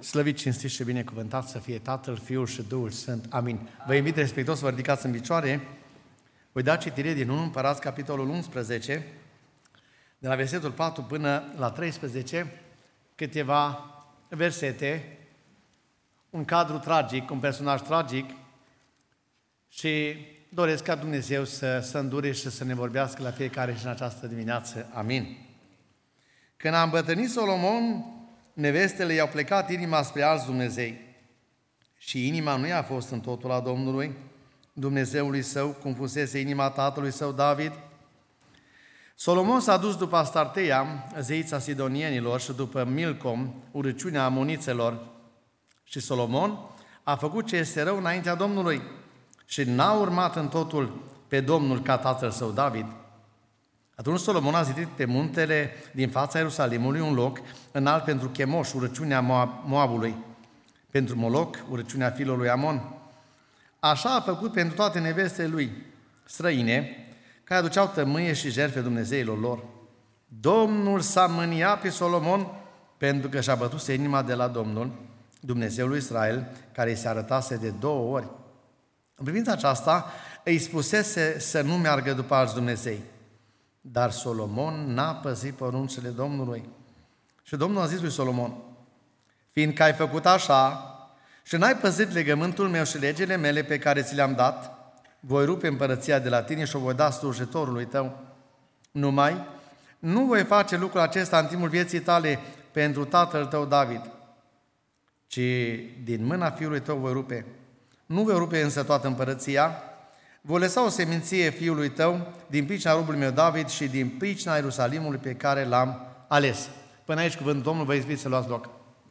Slăvit, cinstit și binecuvântat să fie Tatăl, Fiul și Duhul Sfânt. Amin. Vă invit respectuos să vă ridicați în picioare. Voi da citire din 1 Împărați, capitolul 11, de la versetul 4 până la 13, câteva versete, un cadru tragic, un personaj tragic și doresc ca Dumnezeu să îndure și să ne vorbească la fiecare și în această dimineață. Amin. Când a îmbătrânit Solomon, nevestele i-au plecat inima spre alți Dumnezei și inima nu i-a fost în totul a Domnului, Dumnezeului său, cum fusese inima tatălui său David. Solomon s-a dus după Astarteia, zeița sidonienilor, și după Milcom, urăciunea amonițelor. Și Solomon a făcut ce este rău înaintea Domnului și n-a urmat în totul pe Domnul ca tatăl său David. Atunci Solomon a zidit pe muntele din fața Ierusalimului un loc înalt pentru Chemoș, urăciunea Moabului, pentru Moloc, urăciunea fiilor lui Amon. Așa a făcut pentru toate nevestele lui străine, care aduceau tămâie și jertfe Dumnezeilor lor. Domnul s-a mâniat pe Solomon pentru că și-a bătuse inima de la Domnul, Dumnezeul lui Israel, care îi se arătase de 2 ori. În privința aceasta, îi spusese să nu meargă după alți Dumnezei. Dar Solomon n-a păzit poruncile Domnului. Și Domnul a zis lui Solomon: fiindcă ai făcut așa și n-ai păzit legământul meu și legile mele pe care ți le-am dat, voi rupe împărăția de la tine și o voi da slujitorului tău. Numai nu voi face lucrul acesta în timpul vieții tale pentru tatăl tău David, ci din mâna fiului tău voi rupe. Nu voi rupe însă toată împărăția, voi lăsa o seminție fiului tău din pricina robului meu David și din pricina Ierusalimului pe care l-am ales. Până aici cuvântul Domnului, vă invit să luați loc.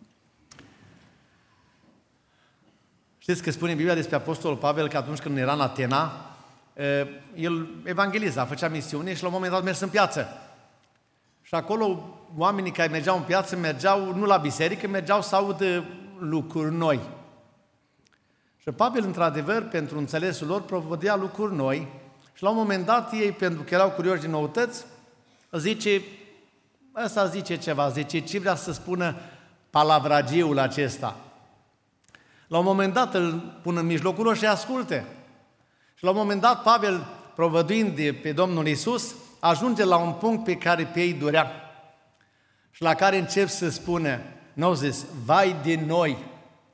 Știți că spune Biblia despre Apostolul Pavel că atunci când era în Atena, el evangeliza, făcea misiune și la un moment dat a mers în piață. Și acolo oamenii care mergeau în piață mergeau nu la biserică, mergeau să audă lucruri noi. Și Pavel, într-adevăr, pentru înțelesul lor, propovădea lucruri noi și la un moment dat ei, pentru că erau curioși din noutăți, zice ceva, ce vrea să spună palavragiul acesta. La un moment dat îl pun în mijlocul lor și asculte. Și la un moment dat Pavel, provăduind pe Domnul Iisus, ajunge la un punct pe care pe ei durea și la care încep să spună, n-au zis, vai de noi!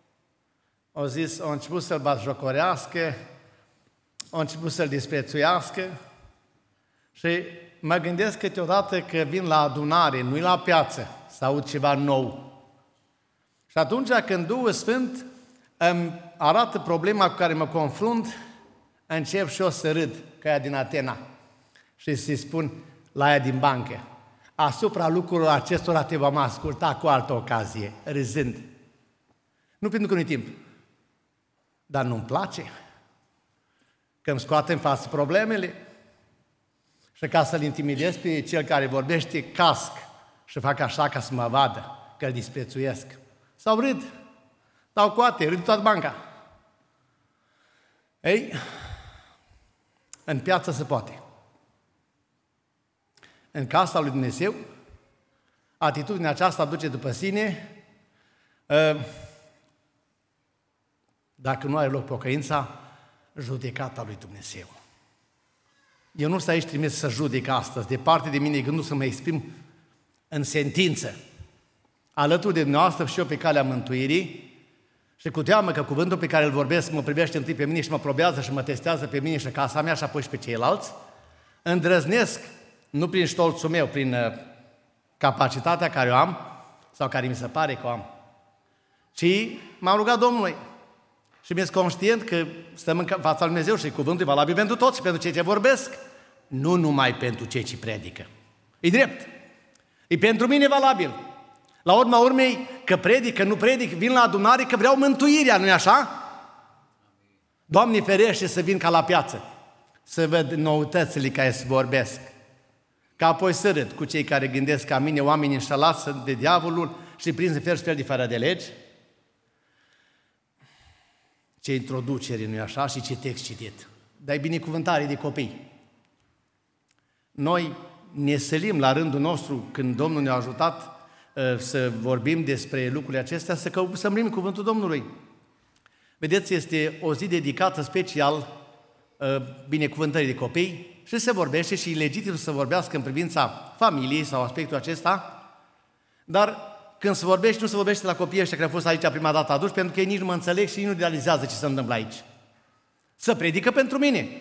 Au început să-l batjocorească, au început să-l disprețuiască și mă gândesc câteodată că vin la adunare, nu-i la piață, să aud ceva nou. Și atunci când Duhul Sfânt îmi arată problema cu care mă confrunt, încep și eu să râd, că ea din Atena, și să-i spun la ea din bancă, asupra lucrurilor acestora te vom asculta cu altă ocazie, râzând. Nu pentru că nu-i timp, dar nu-mi place că îmi scoate în față problemele și ca să-l intimidez pe cel care vorbește, casc și fac așa ca să mă vadă că îl disprețuiesc. Sau râd, dau coate, râd toată banca. Ei, în piață se poate. În casa lui Dumnezeu, atitudinea aceasta duce după sine. Dacă nu are loc pocăința, judecata lui Dumnezeu. Eu nu sunt aici trimis să judec astăzi, departe de mine gândul să mă exprim în sentință. Alături de dumneavoastră și eu pe calea mântuirii și cu teamă că cuvântul pe care îl vorbesc mă privește întâi pe mine și mă probează și mă testează pe mine și casa mea și apoi și pe ceilalți, îndrăznesc, nu prin stolțul meu, prin capacitatea care o am sau care mi se pare că o am, ci m-am rugat Domnului. Și mi-e conștient că stăm în fața lui Dumnezeu și cuvântul e valabil pentru toți, pentru cei ce vorbesc, nu numai pentru cei ce predică. E drept. E pentru mine valabil. La urma urmei, că predic, că nu predic, vin la adunare că vreau mântuirea, nu-i așa? Doamne ferește să vin ca la piață, să văd noutățile care se vorbesc, ca apoi să râd cu cei care gândesc ca mine, oameni înșelați de diavolul și prinzi în fel și fel de fără de legi. Ce introducere, nu-i așa? Și ce text citit. Dar e binecuvântare de copii. Noi ne sălim la rândul nostru, când Domnul ne-a ajutat, să vorbim despre lucrurile acestea, să primim cuvântul Domnului. Vedeți, este o zi dedicată special binecuvântării de copii și se vorbește și e legitim să vorbească în privința familiei sau aspectul acesta, dar când se vorbește, nu se vorbește la copiii ăștia care au fost aici prima dată aduși, pentru că ei nici nu mă înțeleg și ei nu realizează ce se întâmplă aici. Să predică pentru mine.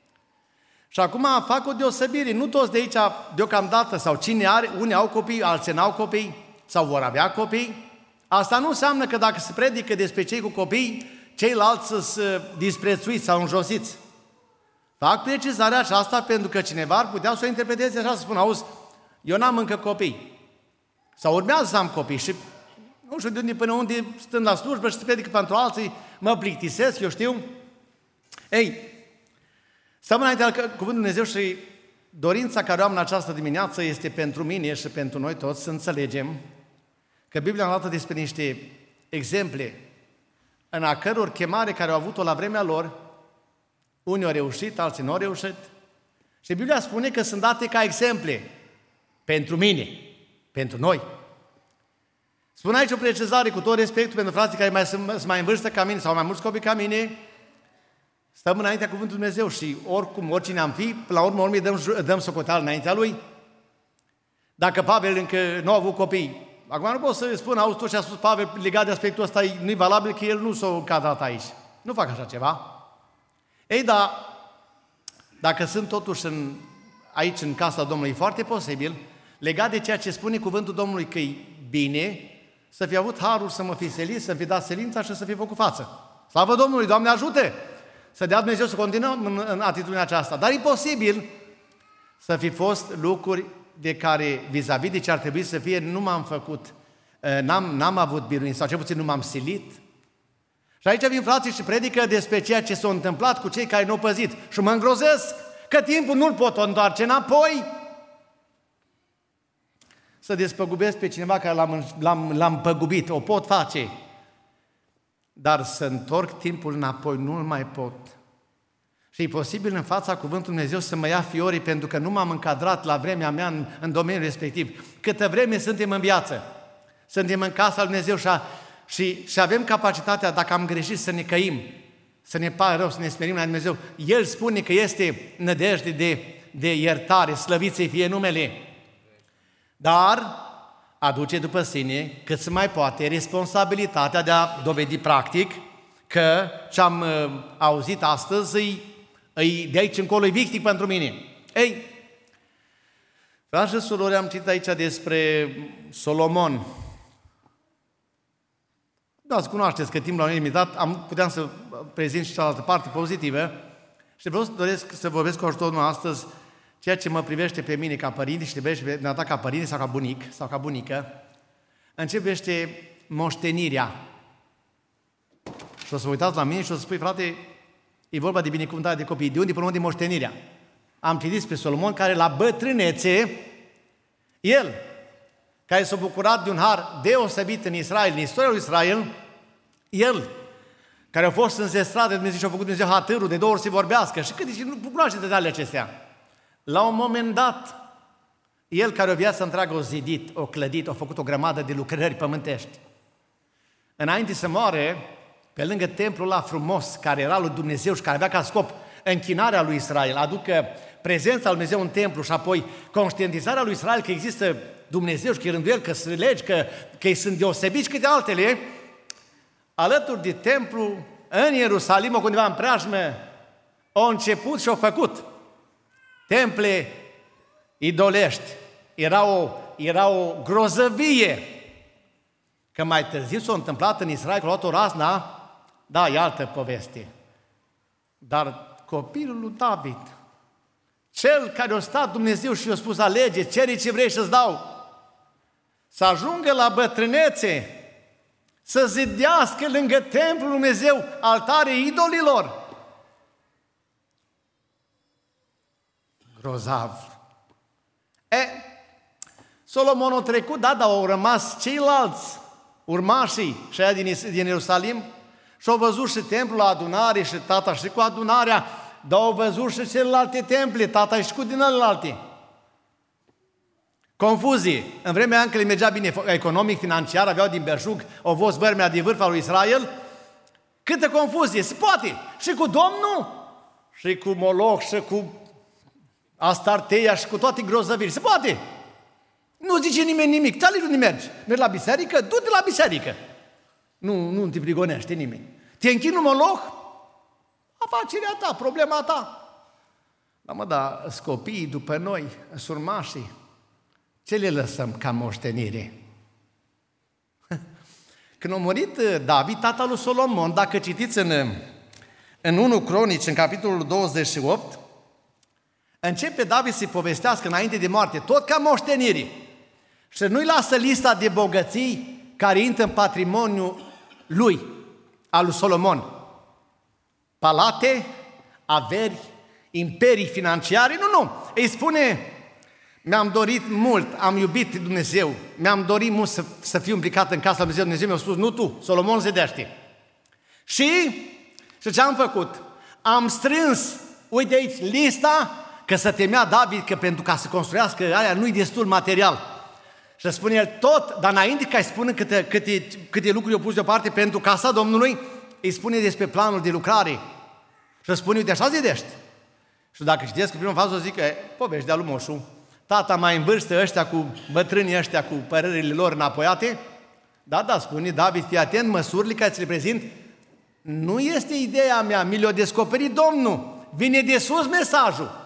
Și acum fac o deosebire, nu toți de aici deocamdată, sau cine are, unii au copii, alții n-au copii, sau vor avea copii. Asta nu înseamnă că dacă se predică despre cei cu copii, ceilalți sunt disprețuiți sau înjosiți. Fac precizarea aceasta pentru că cineva ar putea să o interpreteze așa, să spună, auzi, eu n-am încă copii. Sau urmează să am copii și nu știu de unde până unde, stând la slujbă și se predică pentru alții, mă plictisesc, eu știu. Ei, stăm înainte al Cuvântului Dumnezeu și dorința care o am în această dimineață este pentru mine și pentru noi toți să înțelegem că Biblia ne arată despre niște exemple în a căror chemare care au avut-o la vremea lor, unii au reușit, alții nu au reușit. Și Biblia spune că sunt date ca exemple pentru mine, pentru noi. Spune aici o precizare cu tot respectul pentru frații care sunt mai în vârstă ca mine sau mai mulți copii ca mine. Stăm înaintea Cuvântului Dumnezeu și oricum, oricine am fi, la urmă dăm socoteală înaintea Lui. Dacă Pavel încă nu a avut copii, acum nu pot să spun, auzi, tot ce a spus Pavel legat de aspectul ăsta nu-i valabil, că el nu s-a încadrat aici. Nu fac așa ceva. Ei, dar dacă sunt totuși aici în casa Domnului, foarte posibil, legat de ceea ce spune Cuvântul Domnului, că e bine să fi avut harul să mă fi selit, să fi dat selința și să fi făcut față. Slavă Domnului, Doamne ajute! Să dea Dumnezeu să continuăm în atitudinea aceasta. Dar e posibil să fi fost lucruri de care, vis-a-vis de ce ar trebui să fie, nu m-am făcut, n-am avut biruință, sau cel puțin nu m-am silit. Și aici vin frații și predică despre ceea ce s-a întâmplat cu cei care nu au păzit. Și mă îngrozesc că timpul nu-l pot întoarce înapoi. Să despăgubesc pe cineva care l-am păgubit, o pot face. Dar să întorc timpul înapoi, nu-l mai pot. Și e posibil în fața Cuvântului Dumnezeu să mă ia fiorii pentru că nu m-am încadrat la vremea mea în domeniul respectiv. Câtă vreme suntem în viață, suntem în casa lui Dumnezeu și avem capacitatea, dacă am greșit, să ne căim, să ne pară rău, să ne smerim la Dumnezeu. El spune că este nădejde de iertare, slăvit să-i fie numele. Dar aduce după sine, cât se mai poate, responsabilitatea de a dovedi practic că ce am auzit astăzi de aici încolo e victic pentru mine. Ei, frați și surori, am citit aici despre Solomon. Da, să cunoașteți că timpul la un limitat, puteam să prezint și cealaltă parte pozitivă și doresc să vorbesc cu ajutorul meu astăzi ceea ce mă privește pe mine ca părinte și trebuie pe mine ca părinte sau ca bunic sau ca bunică, începește moștenirea. Și o să vă uitați la mine și o să spui, frate, e vorba de binecuvântare de copii. De unde până unde moștenirea? Am citit pe Solomon care la bătrânețe, el, care s-a bucurat de un har deosebit în Israel, în istoria lui Israel, el, care a fost înzestrat de Dumnezeu și a făcut Dumnezeu hatârul, de 2 ori să vorbească și câte și nu cunoaște detaliile acestea. La un moment dat, el care o viață întreagă o zidit, o clădit, a făcut o grămadă de lucrări pământești. Înainte să moare, pe lângă templul ăla frumos, care era lui Dumnezeu și care avea ca scop închinarea lui Israel, aducă prezența lui Dumnezeu în templu și apoi conștientizarea lui Israel că există Dumnezeu și că e rândul el, că sunt legi, că ei sunt deosebiți câte altele, alături de templu, în Ierusalim, undeva în preajmă, au început și au făcut temple idolești. Era o grozăvie. Că mai târziu s-a întâmplat în Israel, că a luat o razna, da, e altă poveste. Dar copilul lui David, cel care a stat Dumnezeu și i-a spus alege, cere ce vrei să-ți dau, să ajungă la bătrânețe, să zidească lângă templul lui Dumnezeu altare idolilor. Grozav. Solomon a trecut, da, dar au rămas ceilalți urmașii și aia din Ierusalim și au văzut și templul la adunare și tata și cu adunarea, dar au văzut și celelalte temple, tata și cu din celelalte. Confuzie. În vremea în care le mergea bine economic, financiar, aveau din belșug, au fost vărmea de vârf al lui Israel. Câtă confuzie, se poate. Și cu Domnul, și cu Moloch, și cu Astarteia, și cu toate grozăviri. Se poate. Nu zice nimeni nimic. Ți-a unde mergi? Mergi la biserică? Du-te la biserică. Nu te prigonește nimeni. Te închini în Moloch? Afacerea ta, problema ta. Dar copiii după noi, surmașii, ce le lăsăm ca moștenire? Când a murit David, tatăl lui Solomon, dacă citiți în 1 Cronici, în capitolul 28, începe David să-i povestească înainte de moarte, tot ca moștenire. Și nu-i lasă lista de bogății care intră în patrimoniul lui, al lui Solomon. Palate, averi, imperii financiare, nu. Îi spune, mi-am dorit mult, am iubit Dumnezeu, mi-am dorit mult să fiu implicat în casa lui Dumnezeu. Dumnezeu mi-a spus, nu tu, Solomon zidește. Și ce am făcut? Am strâns, uite aici, lista, că să temea David, că pentru ca să construiască aia nu-i destul material. Și spune el tot, dar înainte ca îi spună câte lucruri au pus deoparte pentru casa Domnului, îi spune despre planul de lucrare. Și spune, uite, așa zidești. Și dacă citesc prima fază, zic că povești de-a lui Moșu, tata mai în vârstă, ăștia cu bătrânii ăștia cu părerile lor înapoiate, da, spune David, fii atent, măsurile care ți le prezint, nu este ideea mea, mi le-a descoperit Domnul, vine de sus mesajul.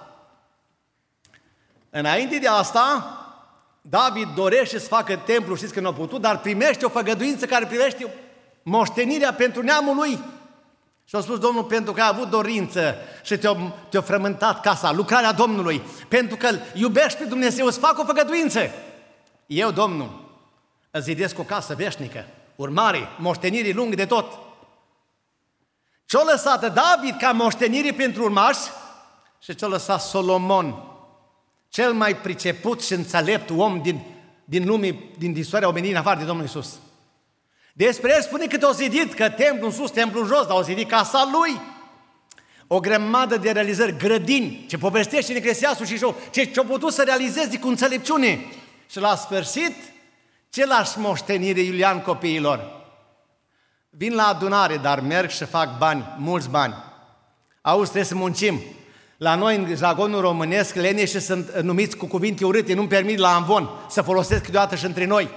Înainte de asta, David dorește să facă templu, știți că nu a putut, dar primește o făgăduință care privește moștenirea pentru neamul lui. Și a spus Domnul, pentru că a avut dorință și te-a frământat casa, lucrarea Domnului, pentru că îl iubești pe Dumnezeu, îți fac o făgăduință. Eu, Domnul, îți zidesc o casă veșnică, urmare, moștenire lungă de tot. Ce-a lăsat David ca moștenire pentru urmași și ce-a lăsat Solomon, cel mai priceput și înțelept om din lume, din istoria omenirii, în afară de Domnul Iisus. Despre el spune că te-a zidit, că templu în sus, templu în jos, dar a zidit casa lui. O grămadă de realizări, grădini, ce povestește în Eclesiastul și ce-a putut să realizeze cu înțelepciune. Și la sfârșit, ce lași moștenire, Iulian, copiilor? Vin la adunare, dar merg și fac bani, mulți bani. Auzi, trebuie să muncim. La noi, în jargonul românesc, leneșii sunt numiți cu cuvinte urâte, nu-mi permit la amvon să folosesc câteodată și între noi.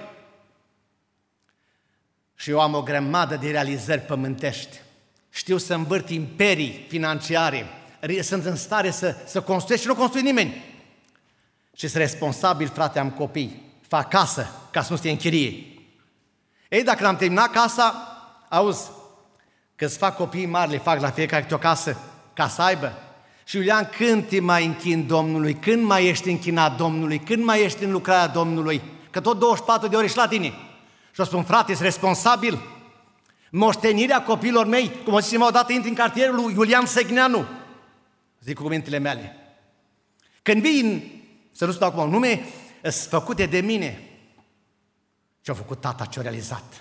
Și eu am o grămadă de realizări pământești. Știu să învârt imperii financiare, sunt în stare să construiesc și nu construi nimeni. Și sunt responsabil, frate, am copii, fac casă ca să nu stie în chirie. Ei, dacă am terminat casa, auzi, că îți fac copii mari, le fac la fiecare câte o casă, ca să aibă. Și Iulian, când te mai închini Domnului? Când mai ești închinat Domnului? Când mai ești în lucrarea Domnului? Că tot 24 de ore ești la tine. Și o spun, frate, ești responsabil. Moștenirea copiilor mei, cum o zis odată, intri în cartierul lui Iulian Segneanu. Zic cu cuvintele mele. Când vin, să nu stau acum nume, sunt făcute de mine. Ce-a făcut tata, ce-a realizat.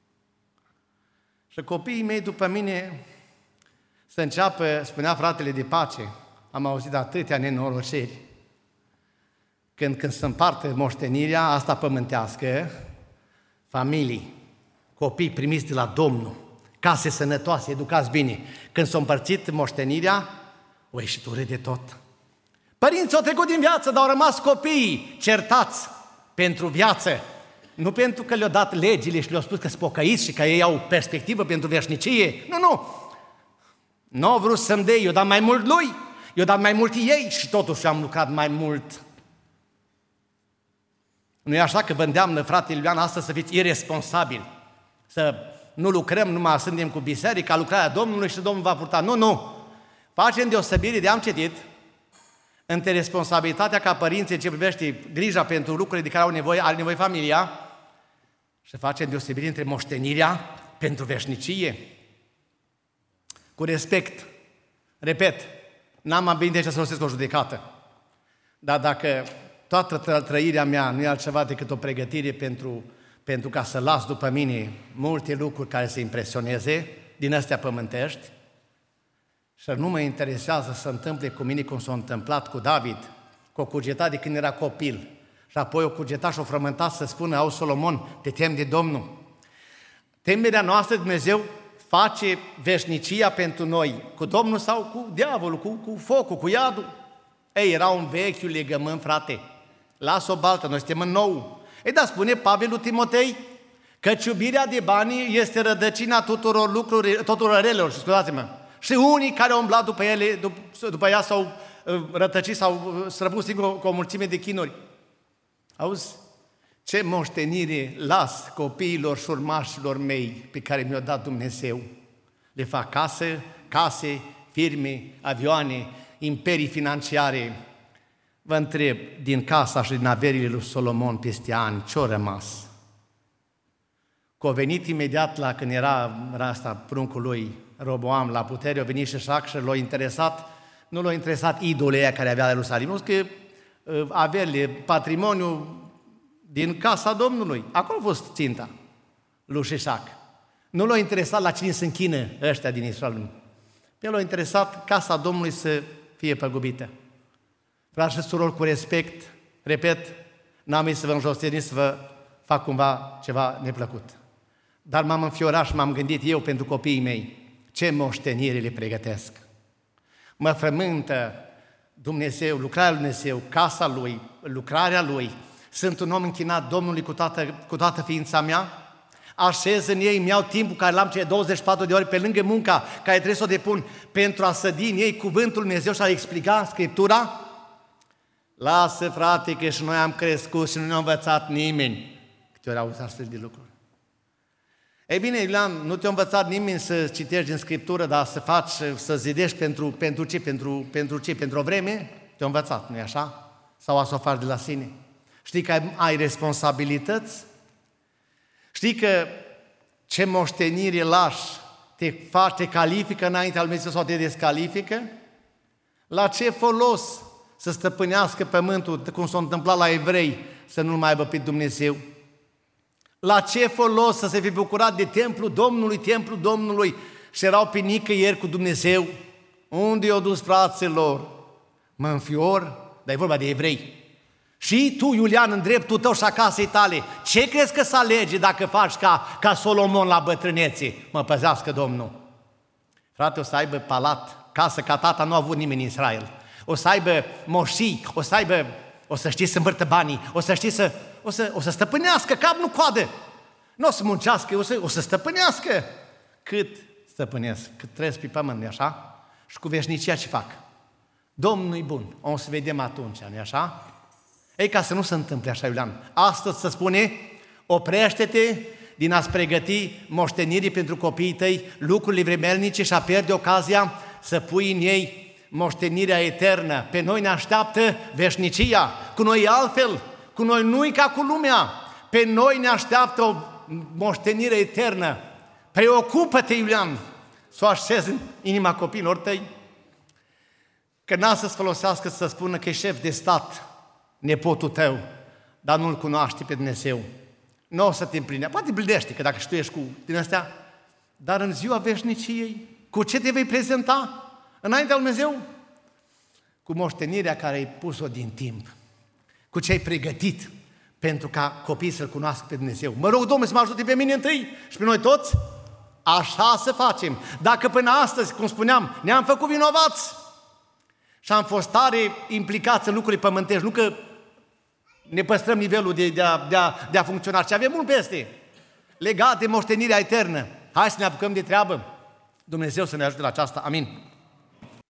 Și copiii mei după mine să înceapă, spunea fratele de pace, am auzit atâtea nenoroceri, când se împarte moștenirea asta pământească, familii, copii primiți de la Domnul, case sănătoase, educați bine. Când s-a împărțit moștenirea, o ieșit urât de tot. Părinții au trecut din viață, dar au rămas copiii certați pentru viață. Nu pentru că le-au dat legile și le-au spus că sunt pocăiți și că ei au perspectivă pentru veșnicie. Nu. Nu au vrut să-mi dea, eu dat mai mult lui, eu dat mai mult ei și totuși am lucrat mai mult. Nu e așa că vă îndeamnă, frate Iulian, astăzi să fiți irresponsabili, să nu lucrăm, numai suntem cu biserica, lucrarea Domnului și Domnul va purta. Nu. Facem deosebire de am citit între responsabilitatea ca părinți în ce privește grija pentru lucrurile de care are nevoie familia și facem deosebire între moștenirea pentru veșnicie. Cu respect, repet, n-am ambiție să folosesc o judecată, dar dacă toată trăirea mea nu e altceva decât o pregătire pentru ca să las după mine multe lucruri care să impresioneze din astea pământești și nu mă interesează să se întâmple cu mine cum s-a întâmplat cu David, cu o cugetat de când era copil și Și apoi o cugetat și o frământat să spună: auzi, Solomon, te temi de Domnul. Temerea noastră de Dumnezeu face veșnicia pentru noi, cu Domnul sau cu diavolul, cu focul, cu iadul. Ei, era un vechiul legământ, frate. Lasă-o baltă, noi suntem în nou. Ei, dar spune Pavel lui Timotei că iubirea de bani este rădăcina tuturor relelor, scuzați-mă. Și unii care au umblat după ea s-au rătăcit, s-au străpus cu o mulțime de chinuri. Auzi, ce moștenire las copiilor și urmașilor mei pe care mi-a dat Dumnezeu. Le fac case, firme, avioane, imperii financiare. Vă întreb, din casa și din averile lui Solomon peste ani, ce-a rămas? Că a venit imediat la când era asta, pruncul lui Roboam la putere, a venit Șeșac și nu l-a interesat idolul ăia care avea la Ierusalim, nu că averile, patrimoniul din casa Domnului, acolo a fost ținta lui Șeșac. Nu l-a interesat la cine se închină ăștia din Israel. El l-a interesat casa Domnului să fie păgubită. Frați și surori, cu respect, repet, n-am venit să vă înjosesc, nici să vă fac cumva ceva neplăcut. Dar m-am înfiorat și m-am gândit eu pentru copiii mei, ce moștenire le pregătesc. Mă frământă Dumnezeu, lucrarea lui Dumnezeu, casa Lui, lucrarea Lui. Sunt un om închinat Domnului cu toată ființa mea, așez în ei, îmi iau timpul care l-am cele 24 de ore pe lângă munca care trebuie să o depun pentru a sădi în ei cuvântul lui Dumnezeu și a explica Scriptura. Lasă, frate, că și noi am crescut și nu ne-a învățat nimeni. Câte ori auzi astfel de lucruri? Ei bine, Iulian, nu te-a învățat nimeni să citești din Scriptură, dar să zidești pentru ce? Pentru o vreme? Te-a învățat, nu-i așa? Sau să o faci de la sine? Știi că ai responsabilități? Știi că ce moștenire lași te califică înaintea lui Dumnezeu sau te descalifică? La ce folos să stăpânească pământul, cum s-a întâmplat la evrei, să nu mai aibă pe Dumnezeu? La ce folos să se fi bucurat de templul Domnului și erau pe nicăieri cu Dumnezeu? Unde i-au dus fraților? Mă înfior, dar e vorba de evrei. Și tu, Iulian, în dreptul tău și a casei tale, ce crezi că să alege dacă faci ca Solomon la bătrânețe? Mă păzească Domnul. Frate, o să aibă palat, casă ca tata nu a avut nimeni în Israel. O să aibă moșii, o să știi să învârtă banii, o să stăpânească cap, nu coadă. Nu o să muncească, o să stăpânească. Cât stăpânesc? Cât trăiesc pe pământ, nu-i așa? Și cu veșnicia ce fac? Domnul-i bun, o să vedem atunci, nu-i așa? Ei, ca să nu se întâmple așa, Iulian, astăzi se spune, oprește-te din a-ți pregăti moștenirii pentru copiii tăi, lucrurile vremelnice și a pierde ocazia să pui în ei moștenirea eternă. Pe noi ne așteaptă veșnicia, cu noi e altfel, cu noi nu-i ca cu lumea, pe noi ne așteaptă o moștenire eternă. Preocupă-te, Iulian, să o așezi în inima copiilor tăi, că n-a să-ți folosească să spună că e șef de stat, nepotul tău, dar nu-L cunoaște pe Dumnezeu. Nu o să te împlinească, poate împlinește, că dacă și tu ești cu din astea, dar în ziua veșniciei, cu ce te vei prezenta înaintea lui Dumnezeu? Cu moștenirea care ai pus-o din timp, cu ce ai pregătit pentru ca copiii să-L cunoască pe Dumnezeu. Mă rog, Domnul, să mă ajute pe mine întâi și pe noi toți, așa să facem. Dacă până astăzi, cum spuneam, ne-am făcut vinovați și am fost tare implicați în lucruri pământești, nu că ne păstrăm nivelul de a funcționa, ci avem mult peste, legat de moștenirea eternă. Hai să ne apucăm de treabă. Dumnezeu să ne ajute la aceasta. Amin.